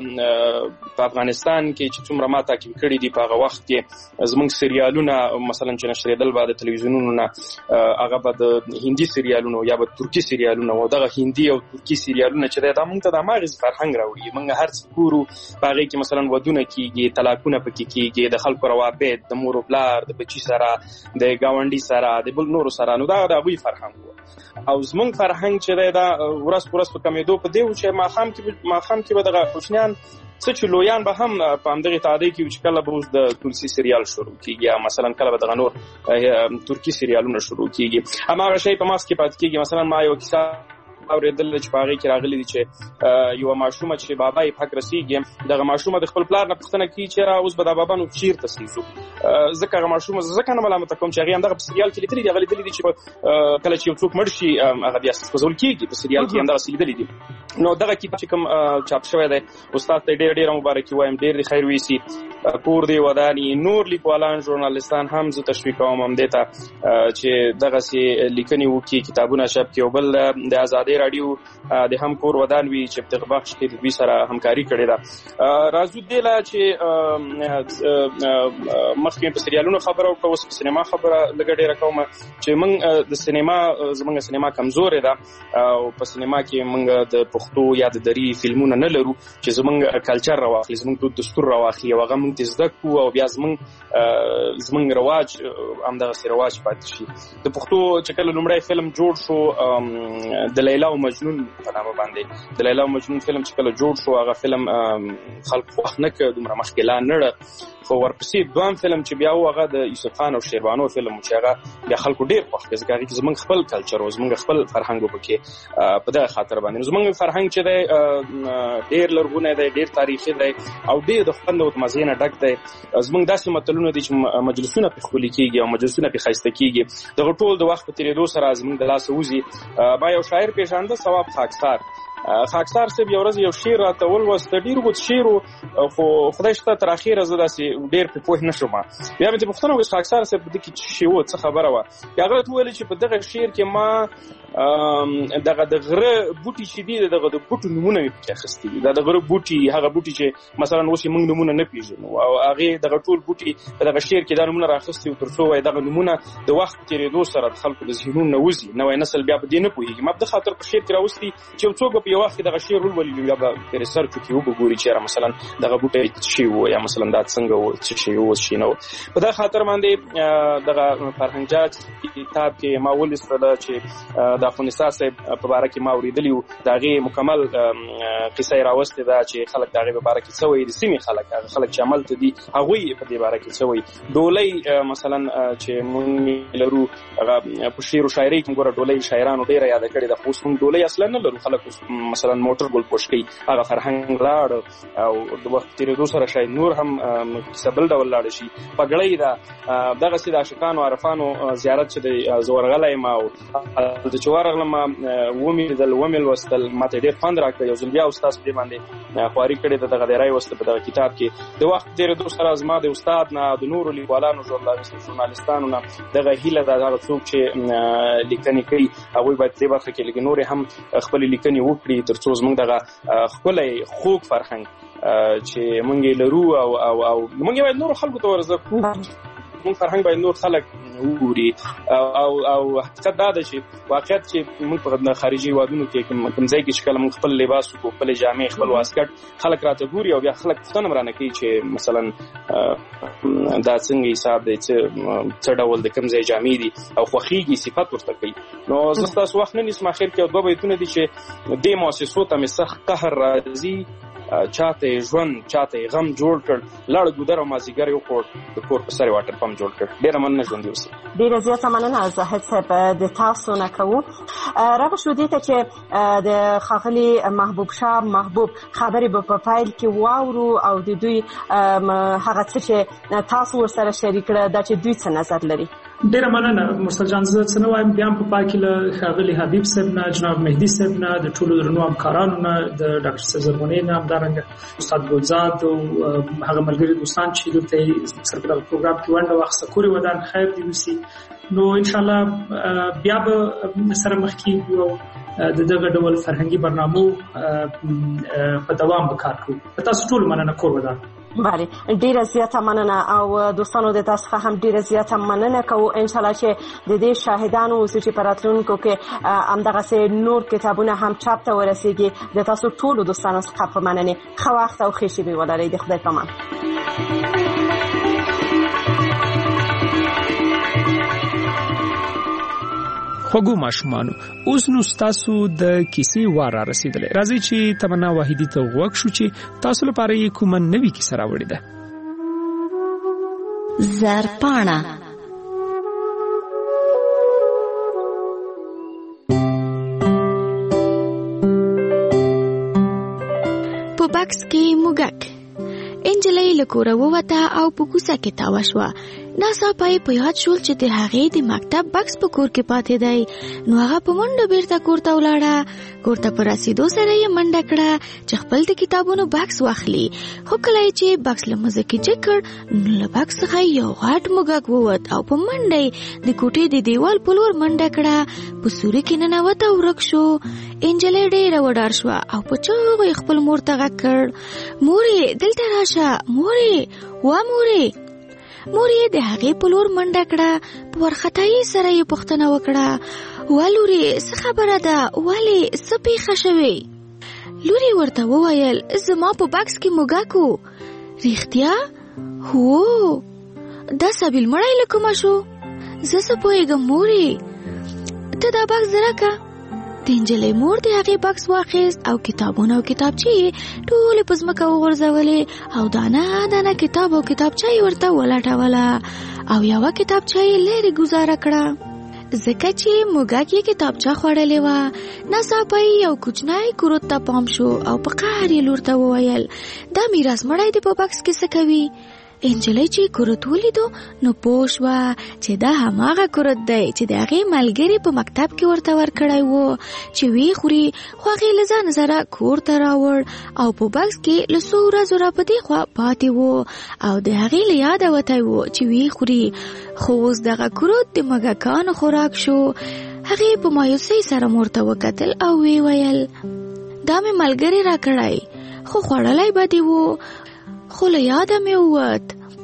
موږ په افغانستان کې چې څومره ما تعقیب کړي دي په هغه وخت کې زموږ سریالونه مثلا چې نشرېدل به د تلویزیونونو نه، هغه به د هندي سریالونو یا به ترکي سریالونه و. دغه هندي او ترکي سریالونه چې دی دا موږ ته د هماغې فرهنګ راوړي. موږ هر څه ګورو په هغې کې مثلا ودونه کېږي، طلاقونه پکې کېږي، د خلکو روابط د مور او پلار، د بچي سره، د ګاونډي سره، د بل نورو سره. نو دا د هغوی فرهنګ و. او زموږ فرهنګ چې دی دا ورځ په ورځ په کمېدو په دې و چې ماښام کې به دغه کوچنیان څه چې لویان به هم په همدغې تعدې کې چې کله به اوس د تولسي سریال شروع کېږي یا مثلا کله به دغه نور ترکي سریالونه شروع کېږي، هماغه شی په مغز کې پاتې کېږي. مثلا ما یو کیسه اورېدل چې په هغې کې راغلي دي چې یوه ماشومه چې بابا یې په حق رسېږي، دغه ماشومه د خپل پلار نه پوښتنه کوي چې اوس به دا بابا نو چېرته ځو. ځکه هغه ماشومه ځکه نه ملامته کوم چې هغې همدغه په سریال کې لیدلي دي. هغه لیدلي دي چې کله چې یو څوک مړ شي هغه بیا سوځول کېږي، په سریال کې همدغسې لیدلي دي. نو دغه کتاب چې کوم چاپ شوی دی استاد ته ډېره مبارکي وایم، ډېر د خیر ویسي. کور دی وداني نور لیکوالان ژورنالیستان هم زه تشویق کوم همدې ته چې دغسې لیکنې وکړي، کتابونه چاپ کړي. او بل د ازادۍ راډیو د هم کور ودان وي چې په دغه بخش کې د دوی سره همکاري کړې ده. راځو دې له چې مخکې په سریالونو خبره وکړو، اوس په سینما خبره لږه ډېره کوم چې موږ د سینما زموږ سینما کمزورې ده او په سینما کې موږ د پښتو یا د دري فلمونه نه لرو چې زموږ کلچر راواخلي، زموږ دستور راواخلي او هغه موږ ته زده کړو او بیا زموږ رواج همدغسې رواج پاتې شي. د پښتو چې کله لومړی فلم جوړ شو د لیلا او مجنون په نامه باندې، د لیلا او مجنون فلم چې کله جوړ شو هغه فلم خلک خوښ نه کړ، دومره مخکې لا نړه. خو ورپسې دوام فلم چې بیا و هغه د یوسف خان او شیربانو فلم چې هغه بیا خلکو ډېر خوښ کړ، ځکه هغې کې زموږ خپل کلچر او زموږ خپل فرهنګ و پکې په دغه خاطر باندې. نو زموږ فرهنګ چې دی ډېر لرغونی دی، ډېر تاریخي دی او ډېر د خوند او مزې نه ډک دی. زموږ داسې متلونه دي چې مجلسونه پرې ښکلي کېږي او مجلسونه پرې ښایسته کېږي. دغه ټول د وخت په تېرېدو سره زموږ د لاسه وځي. ما یو شاعر پېژانده ثواب خاکسار صاحب یو ورځ یو شعر راته ولوست، ډېر اوږد شعر و خو خدای شته تر اخره زه داسې ډېر پرې پوه نه شوم. بیا مې ترې پوښتنه وکړه خاکسار صاحب په دې کې څه شی و، څه خبره وه؟ بیا هغه راته وویل چې په دغه شعر کې ما دغه د غره بوټي چې دي دغه د بوټو نومونه مې پکې اخیستي دي. دا د غره بوټي هغه بوټي چې مثلا اوس یې موږ نومونه نه پېژنو او هغې دغه ټول بوټي په دغه شعر کې دا نومونه رااخیستي وو تر څو وایي دغه نومونه د وخت تېرېدو سره د خلکو د ذهنونو نه وځي، نوی نسل بیا په دې نه پوهېږي. ما په دې خاطر په شعر کې راوستي چې یو څوک به په یو وخت دغه شی رول ولې یا په ریسرچ کې وګوري چې مثلا دغه بوټي شي وو یا مثلا دا څنګه وو چې شی وو شي نو په دا خاطر باندې دغه فرهنګ جاج کتاب کې ما ولستل چې د افغانستان په اړه کې ما اوریدلی دغه مکمل قصه راوسته دا چې خلک دغه په اړه کې څوې د سیمې خلک چې عمل ته دي هغه په دې اړه کې څوې ډولۍ مثلا چې مونږ لرو هغه په شعر او شاعري کې ګوره ډولۍ شاعرانو ډیره یاد کړې د خو څنګه ډولۍ اصلا نه لرو خلک مثلا موټر ګل پوشکي هغه فرهنګ لاړ او د وخت تیرېدو سره شاید نور هم سبل ډول لاړ شي پګړۍ دا دغه سید عاشقانو عارفانو زیارت چې د زورغلای ما او د چوارغلم ومل وستل ماته ډېر فند راکړ یو ځل بیا استاد په باندې خواري کړې دغه ډیرای وسته په دغه کتاب کې د وخت تیرېدو سره زما د استاد نه د نور لیکوالانو ژورنالستانو نه دغه هیله د هغه څوک چې لیکنې کوي هغه باید دې برخه کې لګي نور هم خپل لیکنې وکړي ترڅو زموږ دغه خپل خوږ فرهنګ چې مونږ لرو او مونږ باید نور خلکو ته ورزکو مونږ فرهنګ باید نور خلک وګوري او حقیقت دا ده چې واقعیت چې مونږ په خارجي وادونو کې کوم ځای کې شکل مونږ خپل لباس او خپل جامې خپل واسکټ خلک راته ګوري او بیا خلک پوښتنه مرانه کوي چې مثلا دا څنګه حساب دی چې ډول د کوم ځای جامې دي او خوخيږي صفات ورته کوي نو زه تاسو وخت نه نسم اخر کې دوه بیتونه دي چې د مؤسسو ته مسخ قهر راځي چاته ژوند چاته غم جوړ کړ لړ ګودر او مازیګر یو د کور په سره واټر پمپ جوړ کړ ډیر مننه ژوند اوسه ډیر زیاته مننه زاهد صاحب د تاسو نه کوو راغلی شو دي چې د خاغلی محبوب شاه محبوب خبرې په فایل کې واورو او د دوی هغه څه چې تاسو ورسره شریک کړه دا چې دوی څه نظر لري ډیر مننه مرسل جان زه څه نو وایم بیا په پاکي له خاغلی حبیب صاحب نه جناب مهدی صاحب نه د ټولو درنو همکارانو نه د ډاکټر سزرمنی نه همدارنګه استاد ګلزاد او هغه ملګری دوستان چې دلته سرکړل پروګرام کې ونده وخت کوري ودان خیر دی وسی نو ان شاء الله بیا به سره مخکې یو د دغه ډول فرهنګي برنامو په دوام وکړو کوو تاسو ټول مننه کور ودان بله ډیره زیاته مننه او دوستانو د تاسو هم ډیره زیاته مننه کوو ان شاء الله چې د دې شاهدانو چې په راتلونکو کې همدغه سه نور کتابونه هم چاپ ته ورسیږي د تاسو ټول دوستانو څخه په مننه خو وخت او خوشي به ولرئ د خدای په امان خوږو ماشومانو اوس نو تاسو د کیسې وار را رسیدلې راځي چې تمنا واحدی ته وښ شو چې تاسو لپاره یې کومه نوې کیسه راوړې ده زرپاڼه په بکس کې موږک انجلۍ له کوره ووته او په کوڅه کې تاوه شوه ناڅاپه په یاد شول چې د هغې د مکتب بکس په کور کې پاتې دی نو هغه په منډه بیرته کور ته ولاړه کور ته په رسېدو سره یې منډه کړه چې خپل د کتابونو بکس واخلي خو کله چې بکس له مځکې جګ کړ نو له بکس څخه یو غټ موږک ووت او په منډه یې د کوټې د دیوال په لور منډه کړه په سوري کې ننوت او ورک شو انجلۍ ډېره وډار شوه او په چغو یې خپل مور ته غږ کړ مورې دلته راشه مورې وا مورې مور یې د هغې په لور منډه کړه په وارخطایي سره یې پوښتنه وکړه وا لورې څه خبره ده ولې څه پیښه شوې لورې ورته وویل زما په بکس کې موږک و رښتیا هو دا سبیل مړی له کومه شو زه څه پوهېږم مورې ته دا بکس درکه د انجلۍ مور د هغې بکس واخیست او کتابونه او کتابچې ټولې په ځمکه وغورځولې او دانه دانه کتاب او کتابچه یې ورته ولټوله او یوه کتابچه یې لرې ګزاره کړه ځکه چې موږک یې کتابچه خوړلې وه ناڅاپه یو کوچنی کورت ته پام شو او په قهر یې لور ته وویل دا میراث مړی دی په بکس کې څه کوي انجلۍ چې کورت ولیدو نو پوه شوه چې دا هماغه کورت دی چې د هغې ملګري په مکتب کې ورته ورکړی و چې ویې خوري خو هغې له ځانه سره کور ته راوړ او په بکس کې له څو ورځو را په دې خوا پاتې و او د هغې له یاده وتی و چې ویې خوري خو اوس دغه کورت د موږکانو خوراک شو هغې په مایوسۍ سره مور ته وکتل او ویې ویل دا مې ملګري راکړی خو خوړلی به دې و خو له یاده مې ووت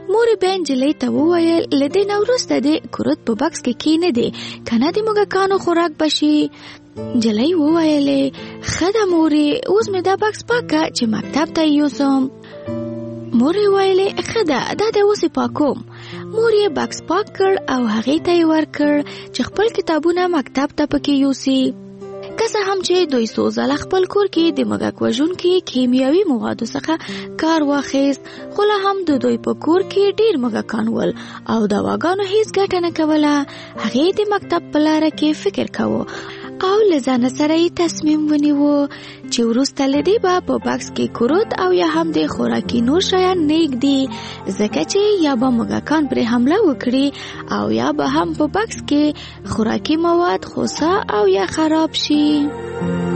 مور به نجلۍ ته وویل له دې نه وروسته دې کورت په بکس کې کېنه دی کنه د موږکانو خوراک بشي. نجلۍ وویلې ښه ده مورې، اوس مې دا بکس پاکه چې مکتب ته یوسم. مور یې ویلې ښه ده دا د اوس پاکوم. مور یې بکس پاک کړ او هغې ته یې ورکړ چې خپل کتابونه مکتب ته پکې یوسي. که څه هم چې دوی څو ځله خپل کور کې د موږک وژونکي کیمیاوي موادو څخه کار واخیست، خو لا هم د دوی په کور کې ډیر موږکان ول او دواګانو هیڅ ګټه نه کوله. هغې د مکتب په لاره کې فکر کاوه او له ځان سره یې تصمیم ونیوه چې وروسته له دې به په بکس کې کورت او یا هم د خوراکي نور شیان نه ږدي، ځکه چې یا به موږکان پرې حمله وکړي او یا به هم په بکس کې خوراکي مواد خوسا او یا خراب شي.